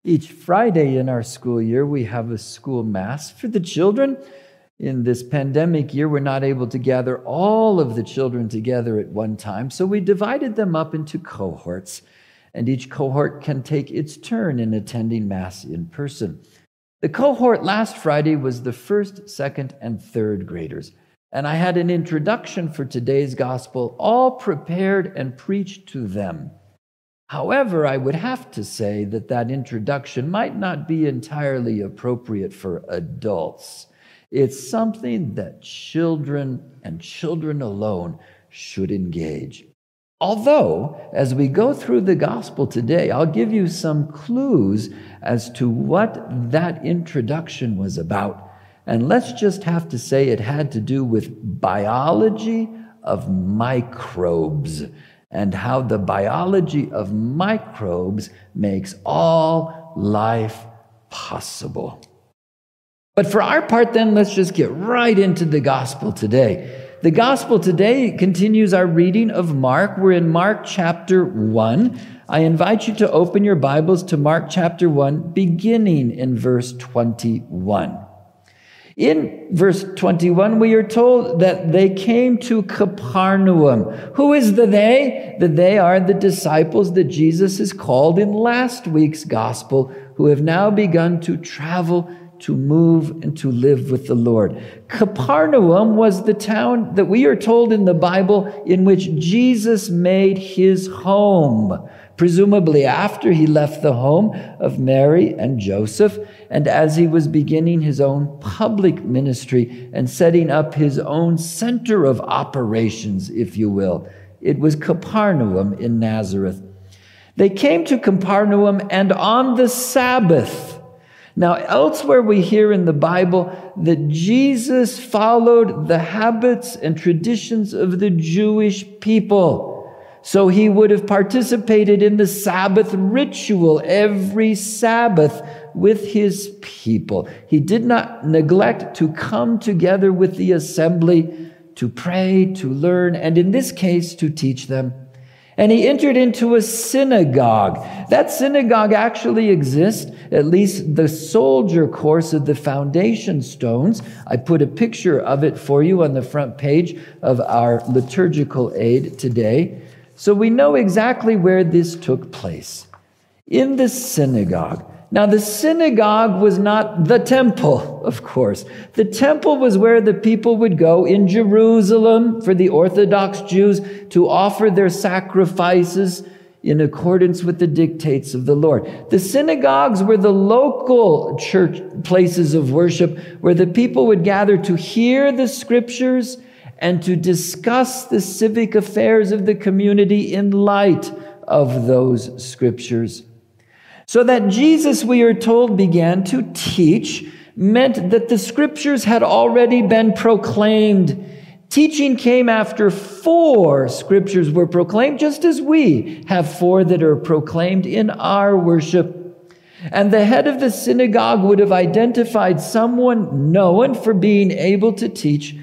Each Friday in our school year, we have a school mass for the children. In this pandemic year, we're not able to gather all of the children together at one time, so we divided them up into cohorts, and each cohort can take its turn in attending Mass in person. The cohort last Friday was the first, second, and third graders, and I had an introduction for today's gospel, all prepared and preached to them. However, I would have to say that introduction might not be entirely appropriate for adults. It's something that children and children alone should engage. Although, as we go through the gospel today, I'll give you some clues as to what that introduction was about. And let's just have to say it had to do with biology of microbes, and how the biology of microbes makes all life possible. But for our part then, let's just get right into the gospel today. The gospel today continues our reading of Mark. We're in Mark chapter 1. I invite you to open your Bibles to Mark chapter 1, beginning in verse 21. In verse 21, we are told that they came to Capernaum. Who is the they? The they are the disciples that Jesus has called in last week's gospel, who have now begun to travel, to move, and to live with the Lord. Capernaum was the town that we are told in the Bible in which Jesus made his home, presumably after he left the home of Mary and Joseph, and as he was beginning his own public ministry and setting up his own center of operations, if you will. It was Capernaum in Nazareth. They came to Capernaum, and on the Sabbath. Now, elsewhere we hear in the Bible that Jesus followed the habits and traditions of the Jewish people. So he would have participated in the Sabbath ritual every Sabbath with his people. He did not neglect to come together with the assembly to pray, to learn, and in this case, to teach them. And he entered into a synagogue. That synagogue actually exists, at least the soldier course of the foundation stones. I put a picture of it for you on the front page of our liturgical aid today. So we know exactly where this took place. In the synagogue. Now, the synagogue was not the temple, of course. The temple was where the people would go in Jerusalem for the Orthodox Jews to offer their sacrifices in accordance with the dictates of the Lord. The synagogues were the local church places of worship where the people would gather to hear the scriptures and to discuss the civic affairs of the community in light of those scriptures. So that Jesus, we are told, began to teach meant that the scriptures had already been proclaimed. Teaching came after 4 scriptures were proclaimed, just as we have 4 that are proclaimed in our worship. And the head of the synagogue would have identified someone known for being able to teach.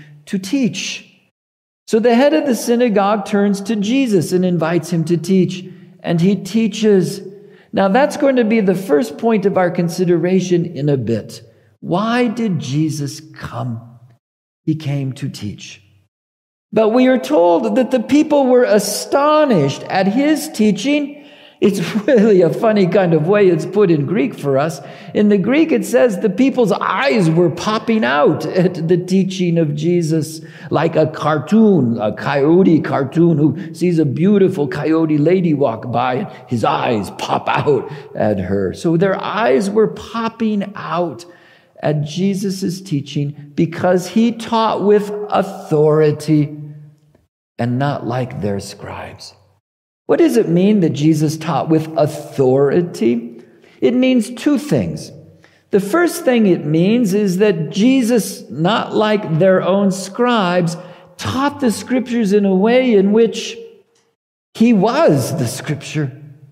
So the head of the synagogue turns to Jesus and invites him to teach, and he teaches. Now that's going to be the first point of our consideration in a bit. Why did Jesus come? He came to teach. But we are told that the people were astonished at his teaching. It's really a funny kind of way it's put in Greek for us. In the Greek, it says the people's eyes were popping out at the teaching of Jesus, like a cartoon, a coyote cartoon who sees a beautiful coyote lady walk by and his eyes pop out at her. So their eyes were popping out at Jesus' teaching because he taught with authority and not like their scribes. What does it mean that Jesus taught with authority? It means 2 things. The first thing it means is that Jesus, not like their own scribes, taught the scriptures in a way in which he was the scripture.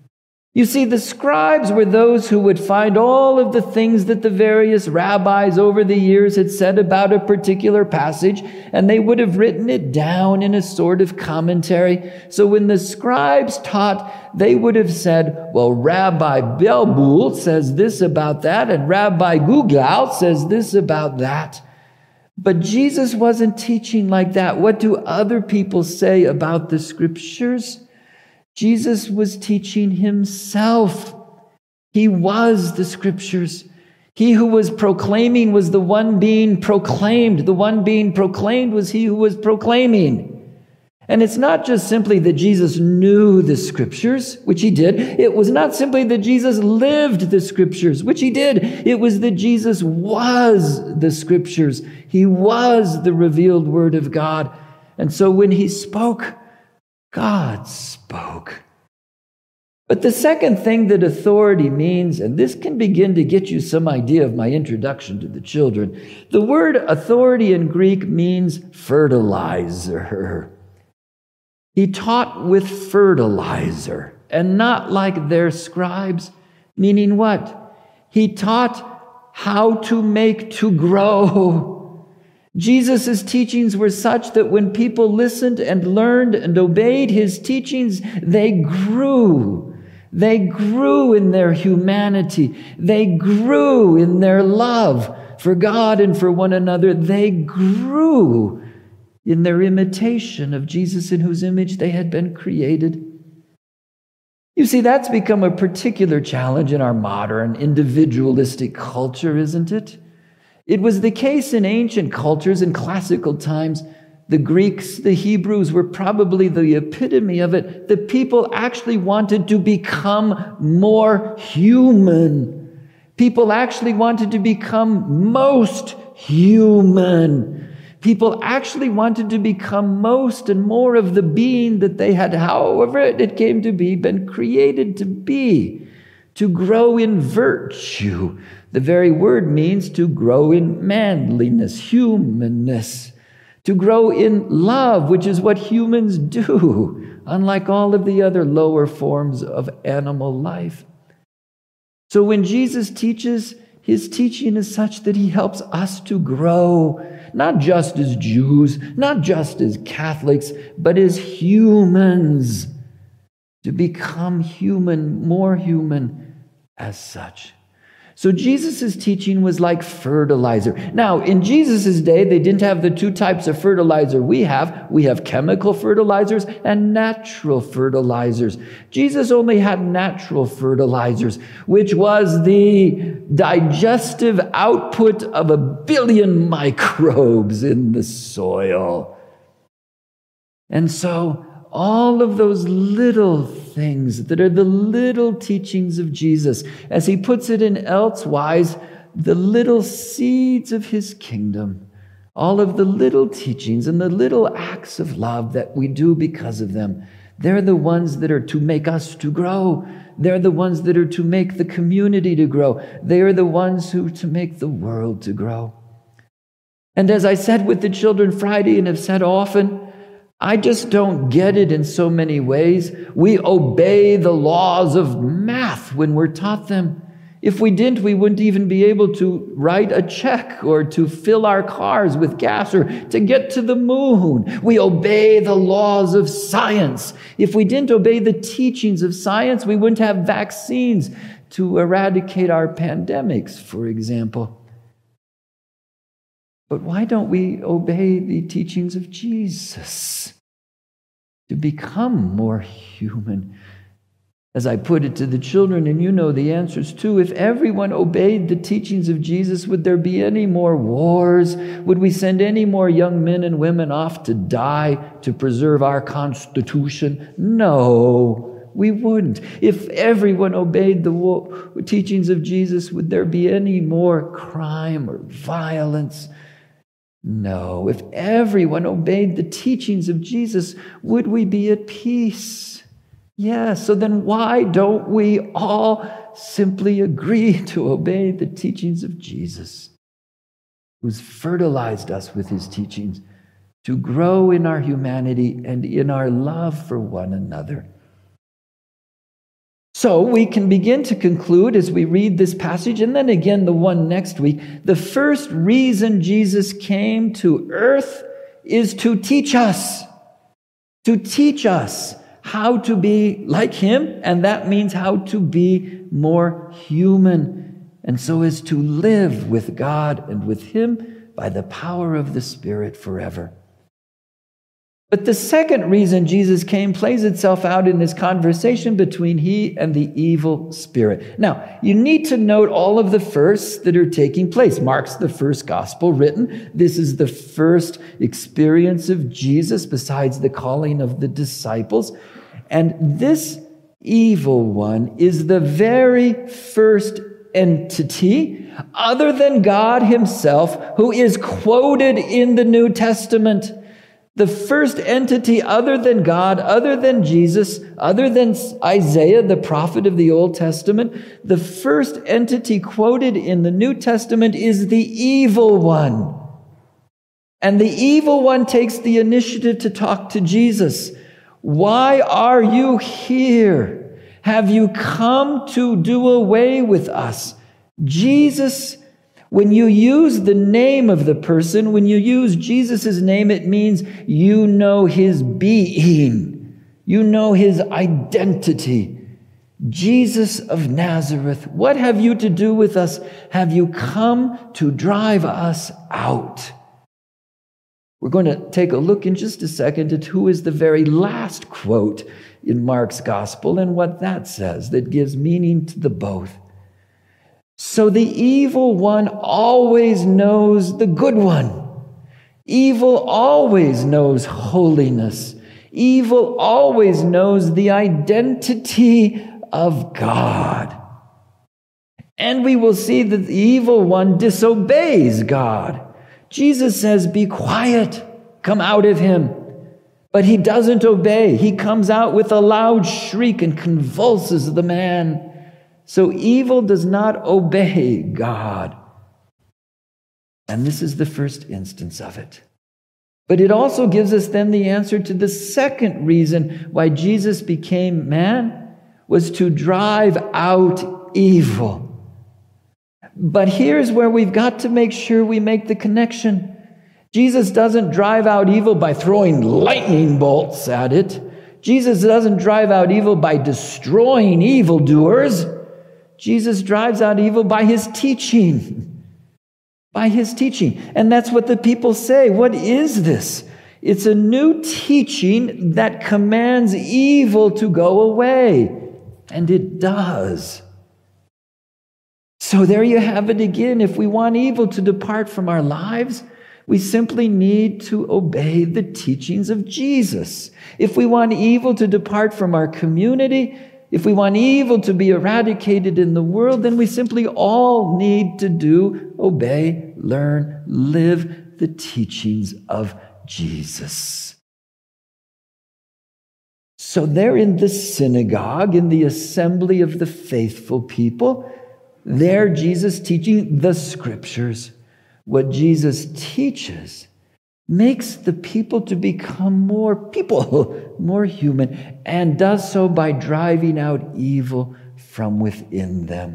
You see, the scribes were those who would find all of the things that the various rabbis over the years had said about a particular passage, and they would have written it down in a sort of commentary. So when the scribes taught, they would have said, well, Rabbi Belbul says this about that, and Rabbi Gugal says this about that. But Jesus wasn't teaching like that. What do other people say about the scriptures? Jesus was teaching himself. He was the scriptures. He who was proclaiming was the one being proclaimed. The one being proclaimed was he who was proclaiming. And it's not just simply that Jesus knew the scriptures, which he did. It was not simply that Jesus lived the scriptures, which he did. It was that Jesus was the scriptures. He was the revealed word of God. And so when he spoke, God spoke. But the second thing that authority means, and this can begin to get you some idea of my introduction to the children, the word authority in Greek means fertilizer. He taught with fertilizer, and not like their scribes, meaning what? He taught how to make to grow. Jesus' teachings were such that when people listened and learned and obeyed his teachings, they grew. They grew in their humanity. They grew in their love for God and for one another. They grew in their imitation of Jesus, in whose image they had been created. You see, that's become a particular challenge in our modern individualistic culture, isn't it? It was the case in ancient cultures, in classical times. The Greeks, the Hebrews were probably the epitome of it. The people actually wanted to become more human. People actually wanted to become most human. People actually wanted to become most and more of the being that they had, however it came to be, been created to be, to grow in virtue. The very word means to grow in manliness, humanness, to grow in love, which is what humans do, unlike all of the other lower forms of animal life. So when Jesus teaches, his teaching is such that he helps us to grow, not just as Jews, not just as Catholics, but as humans, to become human, more human as such. So Jesus' teaching was like fertilizer. Now, in Jesus' day, they didn't have the two types of fertilizer we have. We have chemical fertilizers and natural fertilizers. Jesus only had natural fertilizers, which was the digestive output of 1 billion microbes in the soil. And so all of those little things that are the little teachings of Jesus, as he puts it in elsewise, the little seeds of his kingdom, all of the little teachings and the little acts of love that we do because of them, they're the ones that are to make us to grow. They're the ones that are to make the community to grow. They are the ones who are to make the world to grow. And as I said with the children Friday and have said often, I just don't get it in so many ways. We obey the laws of math when we're taught them. If we didn't, we wouldn't even be able to write a check or to fill our cars with gas or to get to the moon. We obey the laws of science. If we didn't obey the teachings of science, we wouldn't have vaccines to eradicate our pandemics, for example. But why don't we obey the teachings of Jesus to become more human? As I put it to the children, and you know the answers too, if everyone obeyed the teachings of Jesus, would there be any more wars? Would we send any more young men and women off to die to preserve our Constitution? No, we wouldn't. If everyone obeyed the teachings of Jesus, would there be any more crime or violence? No. If everyone obeyed the teachings of Jesus, would we be at peace? Yes. So then why don't we all simply agree to obey the teachings of Jesus, who's fertilized us with his teachings to grow in our humanity and in our love for one another? So we can begin to conclude as we read this passage, and then again the one next week, the first reason Jesus came to earth is to teach us how to be like him, and that means how to be more human, and so as to live with God and with him by the power of the Spirit forever. But the second reason Jesus came plays itself out in this conversation between he and the evil spirit. Now, you need to note all of the firsts that are taking place. Mark's the first gospel written. This is the first experience of Jesus besides the calling of the disciples. And this evil one is the very first entity other than God himself who is quoted in the New Testament. The first entity other than God, other than Jesus, other than Isaiah, the prophet of the Old Testament, the first entity quoted in the New Testament is the evil one. And the evil one takes the initiative to talk to Jesus. Why are you here? Have you come to do away with us? Jesus, when you use the name of the person, when you use Jesus' name, it means you know his being. You know his identity. Jesus of Nazareth, what have you to do with us? Have you come to drive us out? We're going to take a look in just a second at who is the very last quote in Mark's gospel and what that says that gives meaning to the both. So the evil one always knows the good one. Evil always knows holiness. Evil always knows the identity of God. And we will see that the evil one disobeys God. Jesus says, "Be quiet, come out of him." But he doesn't obey. He comes out with a loud shriek and convulses the man. So evil does not obey God. And this is the first instance of it. But it also gives us then the answer to the second reason why Jesus became man, was to drive out evil. But here's where we've got to make sure we make the connection. Jesus doesn't drive out evil by throwing lightning bolts at it. Jesus doesn't drive out evil by destroying evildoers. Jesus drives out evil by his teaching. By his teaching. And that's what the people say. What is this? It's a new teaching that commands evil to go away. And it does. So there you have it again. If we want evil to depart from our lives, we simply need to obey the teachings of Jesus. If we want evil to depart from our community, if we want evil to be eradicated in the world, then we simply all need to do, obey, learn, live the teachings of Jesus. So there in the synagogue, in the assembly of the faithful people, there Jesus teaching the scriptures. What Jesus teaches makes the people to become more people, more human, and does so by driving out evil from within them.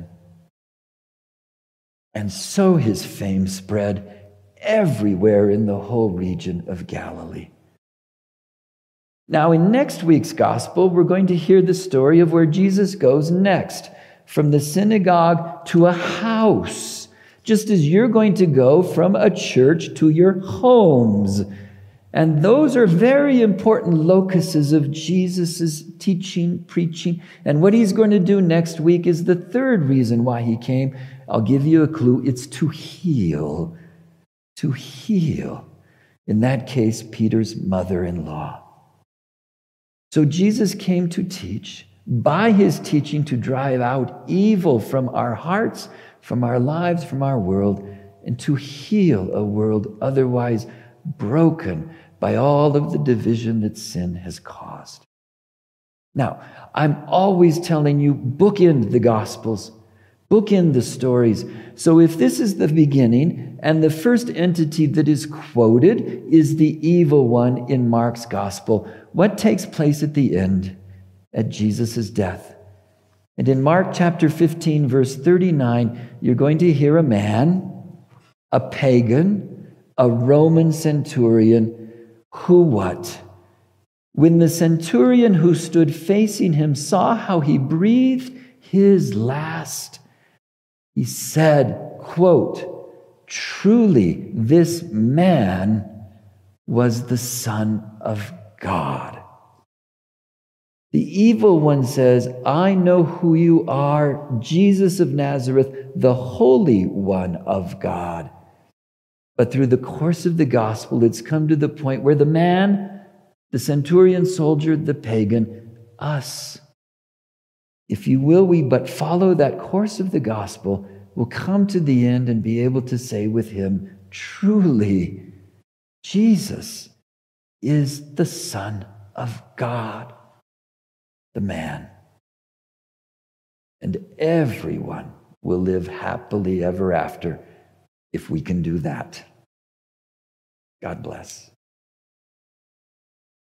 And so his fame spread everywhere in the whole region of Galilee. Now, in next week's gospel, we're going to hear the story of where Jesus goes next, from the synagogue to a house, just as you're going to go from a church to your homes. And those are very important locuses of Jesus' teaching, preaching. And what he's going to do next week is the third reason why he came. I'll give you a clue. It's to heal. To heal. In that case, Peter's mother-in-law. So Jesus came to teach, by his teaching to drive out evil from our hearts, from our lives, from our world, and to heal a world otherwise broken by all of the division that sin has caused. Now, I'm always telling you, bookend the Gospels, bookend the stories. So if this is the beginning, and the first entity that is quoted is the evil one in Mark's Gospel, what takes place at the end? At Jesus' death. And in Mark chapter 15, verse 39, you're going to hear a man, a pagan, a Roman centurion, who what? When the centurion who stood facing him saw how he breathed his last, he said, quote, "Truly, this man was the Son of God." The evil one says, "I know who you are, Jesus of Nazareth, the Holy One of God." But through the course of the gospel, it's come to the point where the man, the centurion soldier, the pagan, us, if you will, we but follow that course of the gospel, will come to the end and be able to say with him, truly, Jesus is the Son of God, the man. And everyone will live happily ever after if we can do that. God bless.